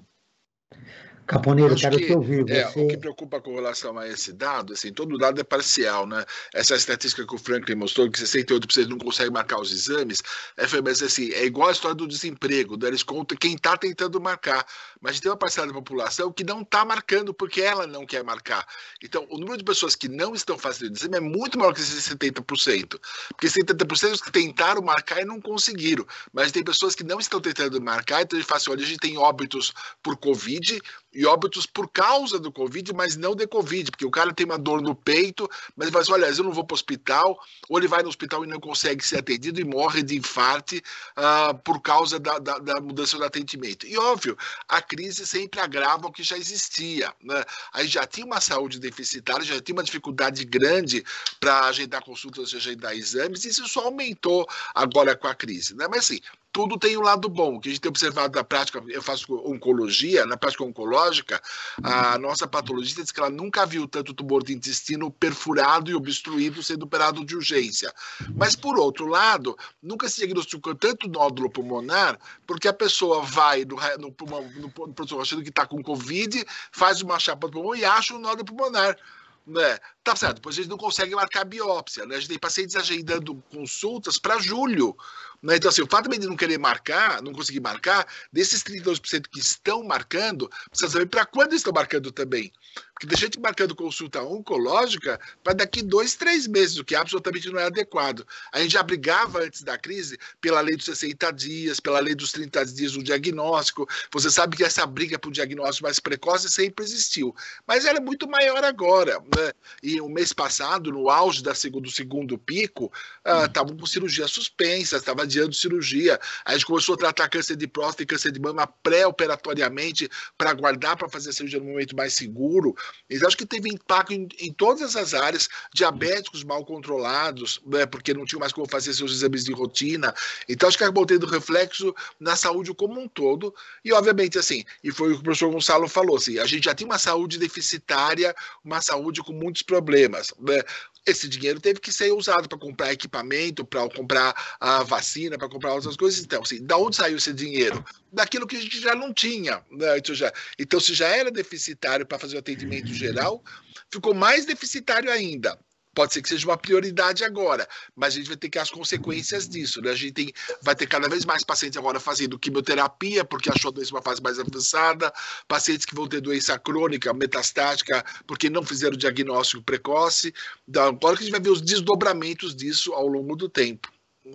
Caponeiro, quero te ouvir. Você... É, o que preocupa com relação a esse dado, assim, todo dado é parcial, né? Essa estatística que o Franklin mostrou, que sessenta e oito por cento não consegue marcar os exames, é, mas, assim, é igual a história do desemprego, né? Eles contam quem está tentando marcar, mas tem uma parcela da população que não está marcando porque ela não quer marcar. Então, o número de pessoas que não estão fazendo exame é muito maior que esses setenta por cento, porque setenta por cento que tentaram marcar e não conseguiram, mas tem pessoas que não estão tentando marcar, então a gente fala assim, olha, a gente tem óbitos por Covid, e óbitos por causa do Covid, mas não de Covid, porque o cara tem uma dor no peito, mas ele fala assim, olha, eu não vou para o hospital, ou ele vai no hospital e não consegue ser atendido e morre de infarte uh, por causa da, da, da mudança do atendimento. E, óbvio, a crise sempre agrava o que já existia, né? Aí já tinha uma saúde deficitária, já tinha uma dificuldade grande para agendar consultas e agendar exames, e isso só aumentou agora com a crise, né? Mas, assim, tudo tem um lado bom, que a gente tem observado na prática, eu faço oncologia, na prática oncológica, a nossa patologista diz que ela nunca viu tanto tumor de intestino perfurado e obstruído sendo operado de urgência. Mas, por outro lado, nunca se diagnosticou tanto nódulo pulmonar, porque a pessoa vai no, no, pulmão, no, no pronto achando que está com Covid, faz uma chapa do pulmão e acha um nódulo pulmonar. Né? Tá certo, depois a gente não consegue marcar biópsia, né? A gente tem pacientes agendando consultas para julho, né? Então, assim, o fato de não querer marcar, não conseguir marcar, desses trinta e dois por cento que estão marcando, precisa saber para quando estão marcando também. Porque tem gente marcando consulta oncológica para daqui dois, três meses, o que absolutamente não é adequado. A gente já brigava antes da crise pela lei dos sessenta dias, pela lei dos trinta dias do diagnóstico. Você sabe que essa briga para o diagnóstico mais precoce sempre existiu. Mas ela é muito maior agora, né? E o mês passado, no auge da segundo, do segundo pico, estavam uh, com cirurgia suspensa, estava adiando cirurgia. A gente começou a tratar câncer de próstata e câncer de mama pré-operatoriamente para aguardar para fazer a cirurgia no momento mais seguro. Então, acho que teve impacto em, em todas as áreas, diabéticos mal controlados, né, porque não tinham mais como fazer seus exames de rotina. Então, acho que acabou tendo reflexo na saúde como um todo. E, obviamente, assim, e foi o que o professor Gonçalo falou, assim, a gente já tinha uma saúde deficitária, uma saúde com muitos problemas, né? Esse dinheiro teve que ser usado para comprar equipamento, para comprar a vacina, para comprar outras coisas. Então, assim, da onde saiu esse dinheiro? Daquilo que a gente já não tinha, né? Então, já, então, se já era deficitário para fazer o atendimento geral, ficou mais deficitário ainda. Pode ser que seja uma prioridade agora, mas a gente vai ter que as consequências disso, né? A gente tem, vai ter cada vez mais pacientes agora fazendo quimioterapia, porque achou a doença uma fase mais avançada, pacientes que vão ter doença crônica, metastática, porque não fizeram o diagnóstico precoce. Então, agora que a gente vai ver os desdobramentos disso ao longo do tempo.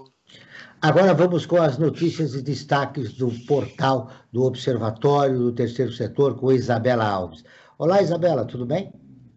Agora vamos com as notícias e destaques do portal do Observatório do Terceiro Setor com Isabela Alves. Olá, Isabela, tudo bem?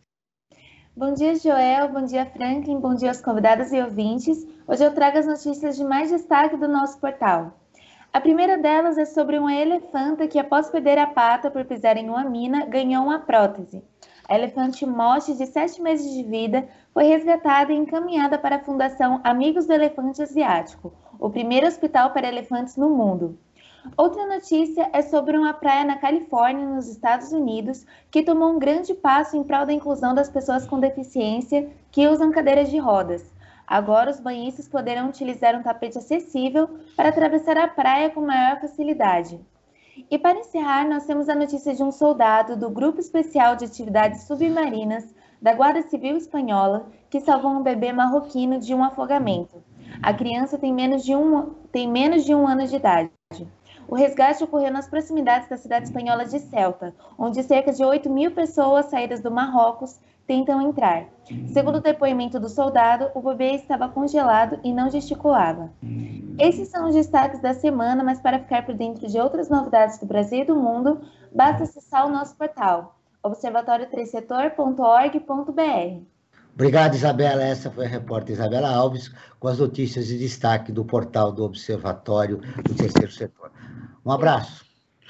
Bom dia, Joel. Bom dia, Franklin. Bom dia aos convidados e ouvintes. Hoje eu trago as notícias de mais destaque do nosso portal. A primeira delas é sobre uma elefanta que, após perder a pata por pisar em uma mina, ganhou uma prótese. A elefante moche, de sete meses de vida, foi resgatada e encaminhada para a Fundação Amigos do Elefante Asiático, o primeiro hospital para elefantes no mundo. Outra notícia é sobre uma praia na Califórnia, nos Estados Unidos, que tomou um grande passo em prol da inclusão das pessoas com deficiência que usam cadeiras de rodas. Agora, os banhistas poderão utilizar um tapete acessível para atravessar a praia com maior facilidade. E para encerrar, nós temos a notícia de um soldado do Grupo Especial de Atividades Submarinas da Guarda Civil Espanhola que salvou um bebê marroquino de um afogamento. A criança tem menos de um, tem menos de um ano de idade. O resgate ocorreu nas proximidades da cidade espanhola de Ceuta, onde cerca de oito mil pessoas saídas do Marrocos tentam entrar. Segundo o depoimento do soldado, o bebê estava congelado e não gesticulava. Esses são os destaques da semana, mas para ficar por dentro de outras novidades do Brasil e do mundo, basta acessar o nosso portal, observatório três setor ponto org ponto br. Obrigado, Isabela. Essa foi a repórter Isabela Alves com as notícias de destaque do portal do Observatório do Terceiro Setor. Um abraço.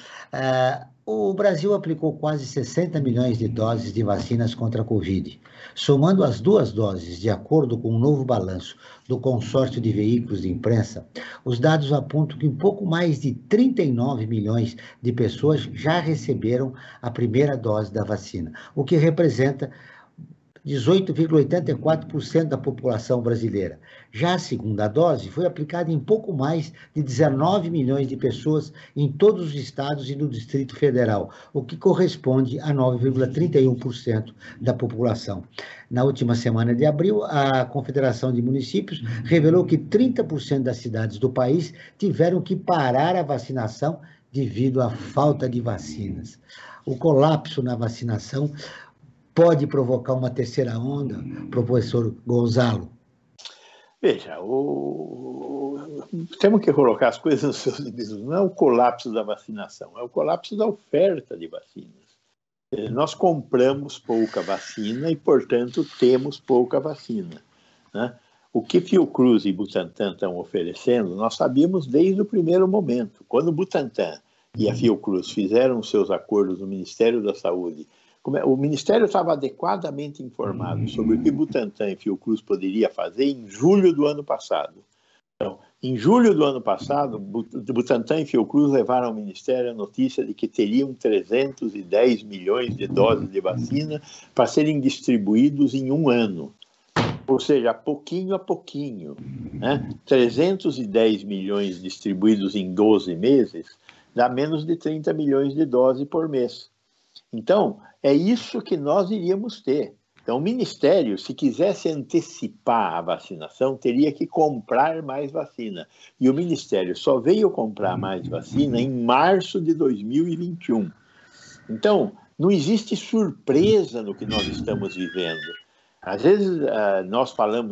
Uh, o Brasil aplicou quase sessenta milhões de doses de vacinas contra a Covid. Somando as duas doses, de acordo com um novo balanço do consórcio de veículos de imprensa, os dados apontam que um pouco mais de trinta e nove milhões de pessoas já receberam a primeira dose da vacina, o que representa dezoito vírgula oitenta e quatro por cento da população brasileira. Já a segunda dose foi aplicada em pouco mais de dezenove milhões de pessoas em todos os estados e no Distrito Federal, o que corresponde a nove vírgula trinta e um por cento da população. Na última semana de abril, a Confederação de Municípios revelou que trinta por cento das cidades do país tiveram que parar a vacinação devido à falta de vacinas. O colapso na vacinação pode provocar uma terceira onda, professor Gonzalo? Veja, o... temos que colocar as coisas nos seus limites. Não é o colapso da vacinação, é o colapso da oferta de vacinas. Nós compramos pouca vacina e, portanto, temos pouca vacina, né? O que Fiocruz e Butantan estão oferecendo, nós sabíamos desde o primeiro momento. Quando o Butantan e a Fiocruz fizeram seus acordos no Ministério da Saúde, o Ministério estava adequadamente informado sobre o que Butantan e Fiocruz poderia fazer em julho do ano passado. Então, em julho do ano passado, Butantan e Fiocruz levaram ao Ministério a notícia de que teriam trezentos e dez milhões de doses de vacina para serem distribuídos em um ano. Ou seja, pouquinho a pouquinho, né? trezentos e dez milhões distribuídos em doze meses dá menos de trinta milhões de doses por mês. Então, é isso que nós iríamos ter. Então, o Ministério, se quisesse antecipar a vacinação, teria que comprar mais vacina. E o Ministério só veio comprar mais vacina em março de dois mil e vinte e um. Então, não existe surpresa no que nós estamos vivendo. Às vezes, nós falamos,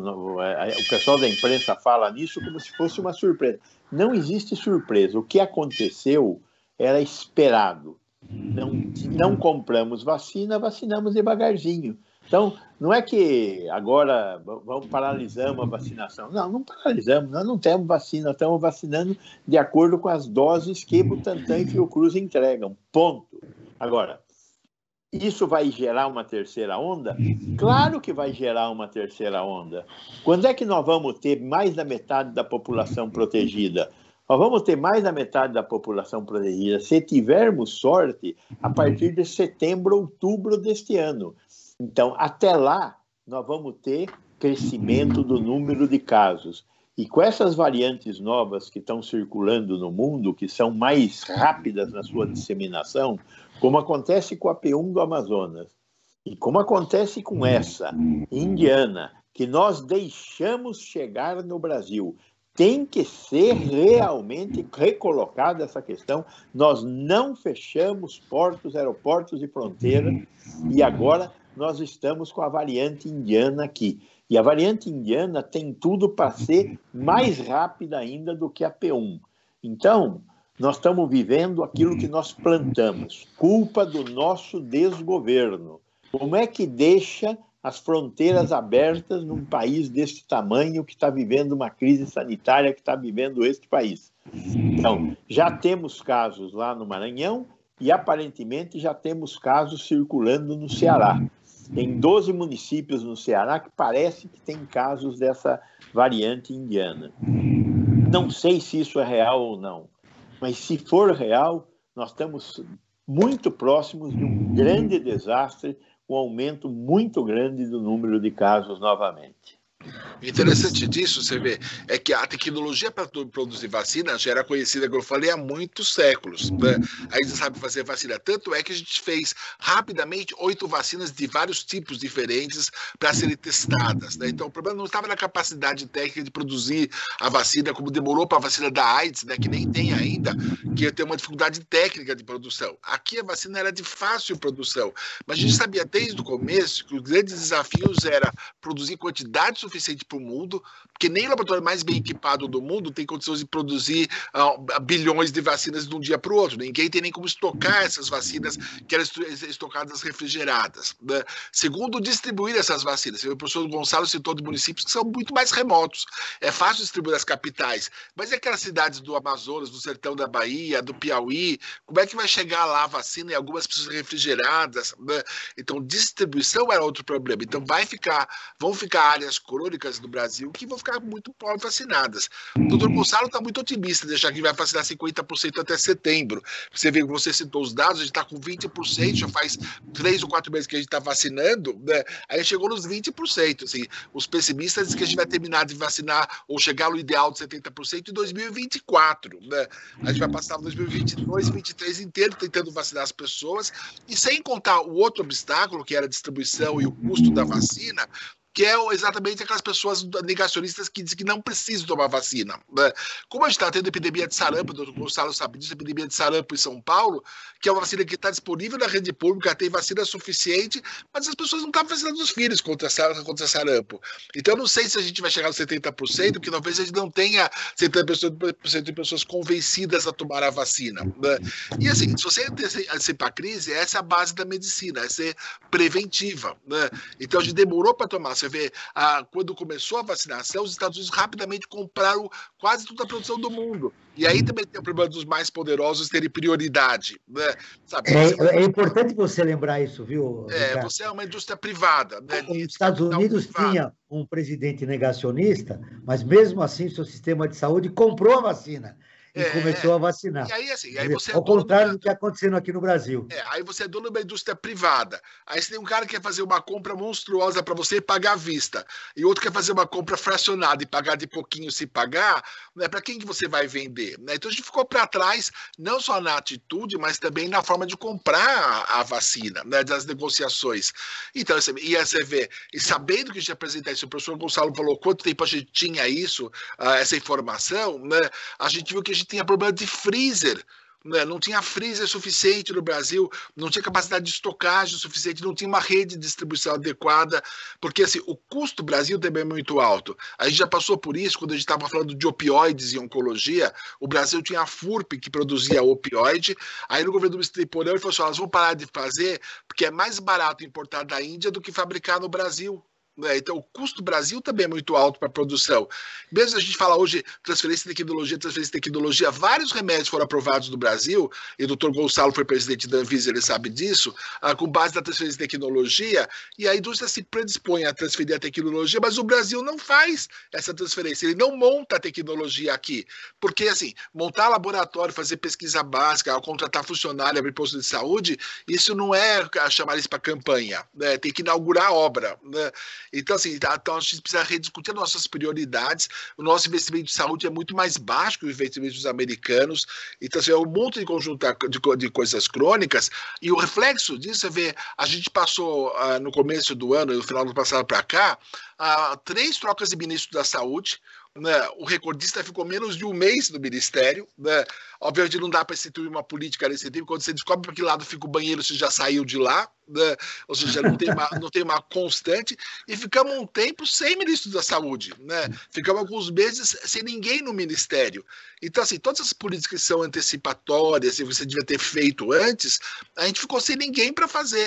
o pessoal da imprensa fala nisso como se fosse uma surpresa. Não existe surpresa. O que aconteceu era esperado. Não, não compramos vacina, vacinamos devagarzinho. Então, não é que agora vamos paralisamos a vacinação. Não, não paralisamos, nós não temos vacina, estamos vacinando de acordo com as doses que Butantan e Fiocruz entregam. Ponto. Agora, isso vai gerar uma terceira onda? Claro que vai gerar uma terceira onda. Quando é que nós vamos ter mais da metade da população protegida? Nós vamos ter mais da metade da população protegida, se tivermos sorte, a partir de setembro, outubro deste ano. Então, até lá, nós vamos ter crescimento do número de casos. E com essas variantes novas que estão circulando no mundo, que são mais rápidas na sua disseminação, como acontece com a P um do Amazonas, e como acontece com essa, indiana, que nós deixamos chegar no Brasil, tem que ser realmente recolocada essa questão. Nós não fechamos portos, aeroportos e fronteiras, e agora nós estamos com a variante indiana aqui. E a variante indiana tem tudo para ser mais rápida ainda do que a P um. Então, nós estamos vivendo aquilo que nós plantamos, culpa do nosso desgoverno. Como é que deixa as fronteiras abertas num país deste tamanho que está vivendo uma crise sanitária que está vivendo este país? Então, já temos casos lá no Maranhão e aparentemente já temos casos circulando no Ceará. Tem doze municípios no Ceará que parece que tem casos dessa variante indiana. Não sei se isso é real ou não, mas se for real, nós estamos muito próximos de um grande desastre, um aumento muito grande do número de casos novamente. O interessante disso, você vê, é que a tecnologia para produzir vacina já era conhecida, como eu falei, há muitos séculos. Né? A gente sabe fazer vacina. Tanto é que a gente fez rapidamente oito vacinas de vários tipos diferentes para serem testadas. Né? Então, o problema não estava na capacidade técnica de produzir a vacina, como demorou para a vacina da AIDS, né, que nem tem ainda, que tem uma dificuldade técnica de produção. Aqui a vacina era de fácil produção. Mas a gente sabia desde o começo que os grandes desafios era produzir quantidade suficiente suficiente para o mundo, porque nem o laboratório mais bem equipado do mundo tem condições de produzir uh, bilhões de vacinas de um dia para o outro. Ninguém tem nem como estocar essas vacinas que eram estocadas refrigeradas. Né? Segundo, distribuir essas vacinas. O professor Gonçalo citou de municípios que são muito mais remotos. É fácil distribuir as capitais, mas e aquelas cidades do Amazonas, do sertão da Bahia, do Piauí, como é que vai chegar lá a vacina e algumas pessoas refrigeradas? Né? Então, distribuição era outro problema. Então, vai ficar, vão ficar áreas crônicas do Brasil que vão ficar muito pobres vacinadas. O doutor Gonçalo está muito otimista de achar que vai vacinar cinquenta por cento até setembro. Você vê, você citou os dados, a gente está com vinte por cento, já faz três ou quatro meses que a gente está vacinando, né? Aí chegou nos vinte por cento. Assim, os pessimistas dizem que a gente vai terminar de vacinar ou chegar no ideal de setenta por cento em dois mil e vinte e quatro. Né? A gente vai passar dois mil e vinte e dois, dois mil e vinte e três inteiro tentando vacinar as pessoas, e sem contar o outro obstáculo, que era a distribuição e o custo da vacina, que é exatamente aquelas pessoas negacionistas que dizem que não precisam tomar vacina. Né? Como a gente está tendo epidemia de sarampo, o doutor Gonçalo sabe disso, epidemia de sarampo em São Paulo, que é uma vacina que está disponível na rede pública, tem vacina suficiente, mas as pessoas não estão vacinando os filhos contra, contra sarampo. Então, eu não sei se a gente vai chegar aos setenta por cento, porque talvez a gente não tenha setenta por cento de pessoas convencidas a tomar a vacina. Né? E assim, se você antecipar a crise, essa é a base da medicina, é ser preventiva. Né? Então, a gente demorou para tomar. Você vê, ah, quando começou a vacinação, os Estados Unidos rapidamente compraram quase toda a produção do mundo. E aí também tem o problema dos mais poderosos terem prioridade. Né? Sabe, é, você... é importante você lembrar isso, viu, É, Ricardo? você é uma indústria privada. Né? Os Estados Unidos tinha um presidente negacionista, mas mesmo assim seu sistema de saúde comprou a vacina. E é, começou a vacinar. E aí, assim, aí você é ao contrário do que está acontecendo aqui no Brasil. É, aí você é dono de uma indústria privada. Aí você tem um cara que quer fazer uma compra monstruosa para você e pagar à vista. E outro quer fazer uma compra fracionada e pagar de pouquinho se pagar. Né, para quem que você vai vender? Né? Então a gente ficou para trás, não só na atitude, mas também na forma de comprar a, a vacina, né, das negociações. Então, e aí você vê, e sabendo que a gente ia apresentar isso, o professor Gonçalo falou quanto tempo a gente tinha isso, uh, essa informação, né, a gente viu que a gente tinha problema de freezer, né? Não tinha freezer suficiente no Brasil, não tinha capacidade de estocagem suficiente, não tinha uma rede de distribuição adequada, porque assim, o custo do Brasil também é muito alto. A gente já passou por isso quando a gente estava falando de opioides e oncologia. O Brasil tinha a FURP que produzia opioide, aí no governo do ministro Temporão ele falou assim, elas vão parar de fazer porque é mais barato importar da Índia do que fabricar no Brasil. Então, o custo do Brasil também é muito alto para a produção. Mesmo a gente fala hoje transferência de tecnologia, transferência de tecnologia, vários remédios foram aprovados no Brasil, e o doutor Gonçalo foi presidente da Anvisa, ele sabe disso, ah, com base na transferência de tecnologia, e a indústria se predispõe a transferir a tecnologia, mas o Brasil não faz essa transferência, ele não monta a tecnologia aqui, porque assim, montar laboratório, fazer pesquisa básica, contratar funcionário, abrir posto de saúde, isso não é chamar isso para campanha, né? Tem que inaugurar a obra, né? Então, assim, então a gente precisa rediscutir nossas prioridades. O nosso investimento de saúde é muito mais baixo que o investimento dos americanos. Então, assim, é um monte de conjunto de, de coisas crônicas. E o reflexo disso é ver, a gente passou uh, no começo do ano, no final do passado para cá, uh, três trocas de ministro da saúde. Né? O recordista ficou menos de um mês no ministério. Né? Obviamente não dá para instituir uma política nesse tempo. Quando você descobre para que lado fica o banheiro, você já saiu de lá. Né? Ou seja, não tem, uma, não tem uma constante. E ficamos um tempo sem ministro da saúde. Né? Ficamos alguns meses sem ninguém no ministério. Então, assim, todas as políticas que são antecipatórias, que você devia ter feito antes, a gente ficou sem ninguém para fazer.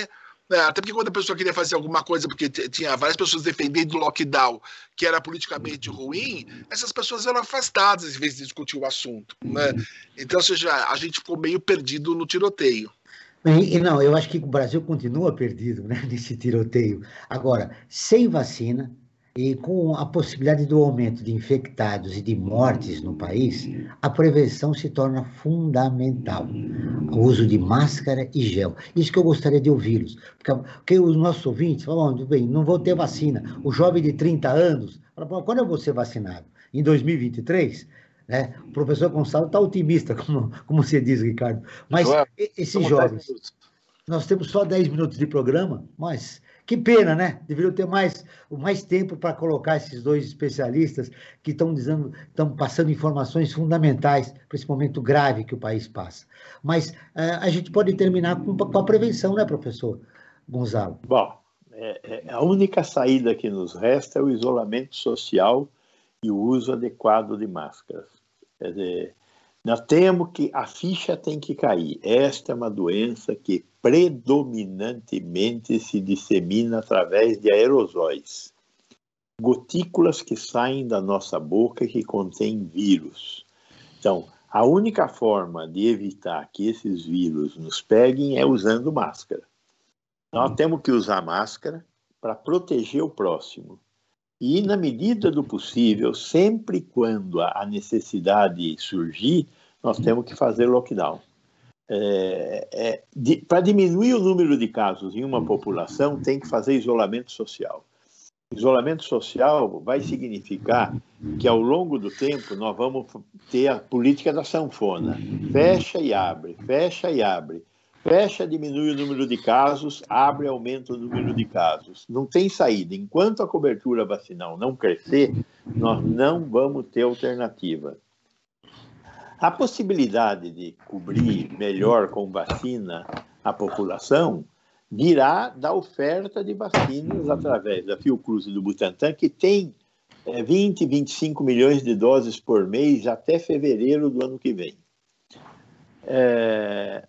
É, até porque quando a pessoa queria fazer alguma coisa, porque tinha várias pessoas defendendo o lockdown, que era politicamente ruim, essas pessoas eram afastadas em vez de discutir o assunto, né? Então, ou seja, a gente ficou meio perdido no tiroteio. E, e não, eu acho que o Brasil continua perdido, né, nesse tiroteio. Agora, sem vacina e com a possibilidade do aumento de infectados e de mortes no país, a prevenção se torna fundamental. O uso de máscara e gel. Isso que eu gostaria de ouvi-los. Porque, porque os nossos ouvintes falam, oh, bem, não vou ter vacina. O jovem de trinta anos, fala, quando eu vou ser vacinado? Em dois mil e vinte e três? Né? O professor Gonçalo está otimista, como, como você diz, Ricardo. Mas Joel, esses jovens, nós temos só dez minutos de programa, mas que pena, né? Deveriam ter mais, mais tempo para colocar esses dois especialistas que estão dizendo, estão passando informações fundamentais para esse momento grave que o país passa. Mas uh, a gente pode terminar com, com a prevenção, né, professor Gonçalo? Bom, é, é, a única saída que nos resta é o isolamento social e o uso adequado de máscaras. Quer dizer, nós temos que, a ficha tem que cair. Esta é uma doença que predominantemente se dissemina através de aerosóis, gotículas que saem da nossa boca e que contêm vírus. Então, a única forma de evitar que esses vírus nos peguem é usando máscara. Nós temos que usar máscara para proteger o próximo. E, na medida do possível, sempre quando a necessidade surgir, nós temos que fazer lockdown. É, é, para diminuir o número de casos em uma população, tem que fazer isolamento social. Isolamento social vai significar que, ao longo do tempo, nós vamos ter a política da sanfona. Fecha e abre, fecha e abre. Fecha, diminui o número de casos, abre, aumenta o número de casos. Não tem saída. Enquanto a cobertura vacinal não crescer, nós não vamos ter alternativa. A possibilidade de cobrir melhor com vacina a população virá da oferta de vacinas através da Fiocruz e do Butantan, que tem é, vinte, vinte e cinco milhões de doses por mês até fevereiro do ano que vem. É...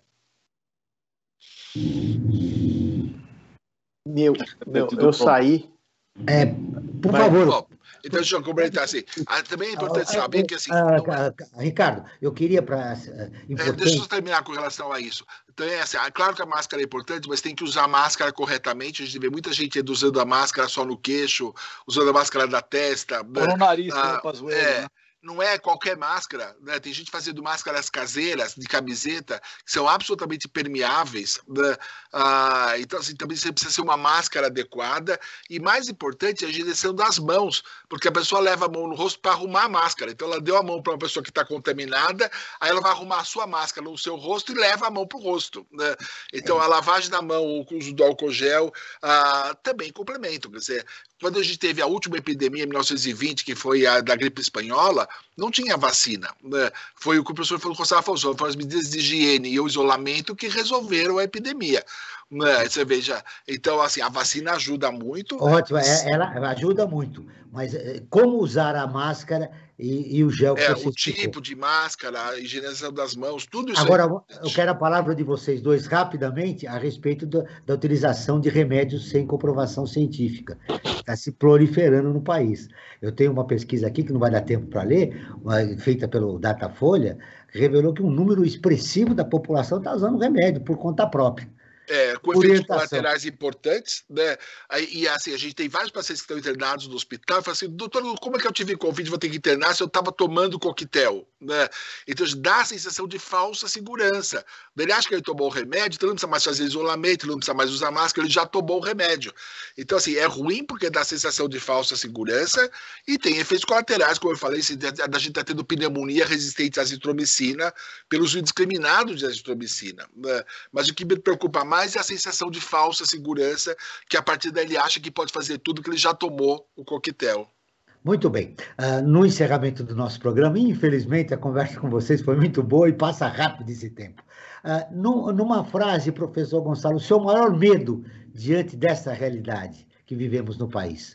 Meu, meu, eu saí. É, por favor. Bom, então, deixa eu comentar assim. Ah, também é importante saber que assim. Ah, não é... Ricardo, eu queria para. É, deixa eu terminar com relação a isso. Então, é assim, é claro que a máscara é importante, mas tem que usar a máscara corretamente. A gente vê muita gente usando a máscara só no queixo, usando a máscara da testa. Ou no nariz, ah, né, é, né? Não é qualquer máscara, né? Tem gente fazendo máscaras caseiras de camiseta que são absolutamente permeáveis, né? Ah, então, assim, também você precisa ser uma máscara adequada e, mais importante, a higienização das mãos, porque a pessoa leva a mão no rosto para arrumar a máscara. Então, ela deu a mão para uma pessoa que está contaminada, aí ela vai arrumar a sua máscara no seu rosto e leva a mão para o rosto, né? Então, a lavagem da mão, o uso do álcool gel, ah, também complementam. Quer dizer, quando a gente teve a última epidemia, em mil novecentos e vinte, que foi a da gripe espanhola, não tinha vacina, né? Foi o que o professor Gonçalo falou, foram as medidas de higiene e o isolamento que resolveram a epidemia. Né? Você veja, então, assim, a vacina ajuda muito. Ótimo, ela ajuda muito, mas como usar a máscara e, e o gel que é, você o tipo explicou? De máscara, a higienização das mãos, tudo isso. Agora, é eu quero a palavra de vocês dois rapidamente a respeito do, da utilização de remédios sem comprovação científica. Está se proliferando no país. Eu tenho uma pesquisa aqui, que não vai dar tempo para ler, uma, feita pelo Datafolha, que revelou que um número expressivo da população está usando remédio por conta própria. É, com efeitos colaterais importantes, né? E assim, a gente tem vários pacientes que estão internados no hospital e falam assim, doutor, como é que eu tive Covid, vou ter que internar se eu estava tomando coquetel, né? Então, dá a sensação de falsa segurança. Ele acha que ele tomou o remédio, então ele não precisa mais fazer isolamento, ele não precisa mais usar máscara, ele já tomou o remédio. Então, assim, é ruim porque dá a sensação de falsa segurança e tem efeitos colaterais, como eu falei, a gente está tendo pneumonia resistente à azitromicina pelo uso indiscriminado de azitromicina, né? Mas o que me preocupa mais mas é a sensação de falsa segurança, que a partir daí ele acha que pode fazer tudo que ele já tomou o coquetel. Muito bem. Uh, no encerramento do nosso programa, infelizmente, a conversa com vocês foi muito boa e passa rápido esse tempo. Uh, num, numa frase, professor Gonçalo, o seu maior medo diante dessa realidade que vivemos no país?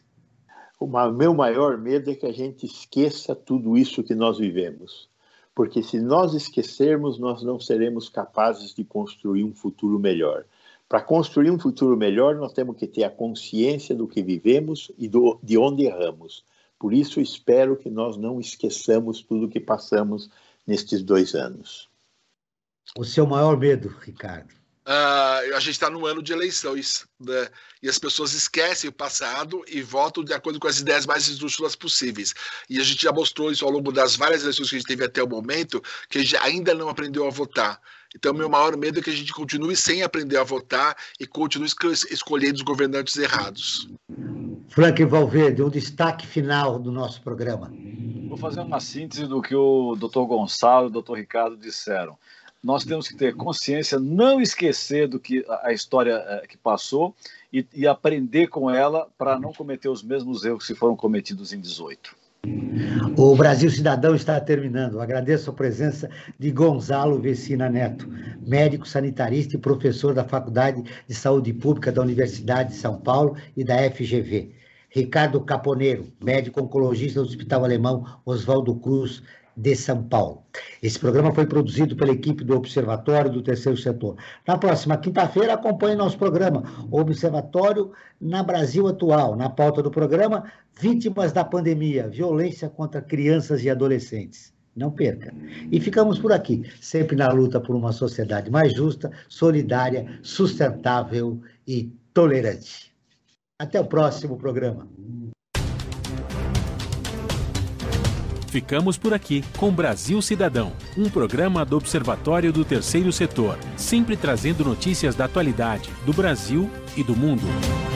O meu maior medo é que a gente esqueça tudo isso que nós vivemos. Porque se nós esquecermos, nós não seremos capazes de construir um futuro melhor. Para construir um futuro melhor, nós temos que ter a consciência do que vivemos e do, de onde erramos. Por isso, espero que nós não esqueçamos tudo que passamos nestes dois anos. O seu maior medo, Ricardo? Uh, a gente está no ano de eleições, né? E as pessoas esquecem o passado e votam de acordo com as ideias mais esdrúxulas possíveis. E a gente já mostrou isso ao longo das várias eleições que a gente teve até o momento, que a gente ainda não aprendeu a votar. Então, meu maior medo é que a gente continue sem aprender a votar e continue escolhendo os governantes errados. Frank Valverde, um destaque final do nosso programa. Vou fazer uma síntese do que o doutor Gonçalo e o doutor Ricardo disseram. Nós temos que ter consciência, não esquecer do que a história que passou e, e aprender com ela para não cometer os mesmos erros que foram cometidos em dezoito. O Brasil Cidadão está terminando. Agradeço a presença de Gonzalo Vecina Neto, médico sanitarista e professor da Faculdade de Saúde Pública da Universidade de São Paulo e da F G V. Ricardo Caponeiro, médico oncologista do Hospital Alemão Oswaldo Cruz, de São Paulo. Esse programa foi produzido pela equipe do Observatório do Terceiro Setor. Na próxima quinta-feira, acompanhe nosso programa Observatório na Brasil Atual. Na pauta do programa, vítimas da pandemia, violência contra crianças e adolescentes. Não perca. E ficamos por aqui, sempre na luta por uma sociedade mais justa, solidária, sustentável e tolerante. Até o próximo programa. Ficamos por aqui com Brasil Cidadão, um programa do Observatório do Terceiro Setor, sempre trazendo notícias da atualidade, do Brasil e do mundo.